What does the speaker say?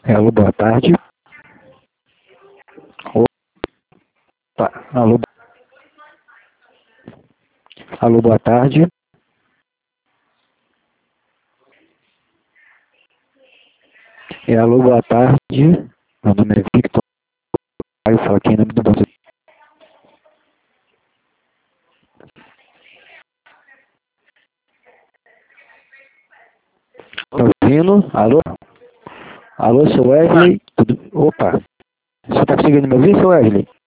Alô, boa tarde. Opa, alô, boa tarde. Alô, boa tarde. Meu nome é Victor. Eu falo aqui em nome do Banco. Tá ouvindo? Alô? Alô, seu Wesley? Tudo... Opa, você tá conseguindo me ouvir, seu Wesley?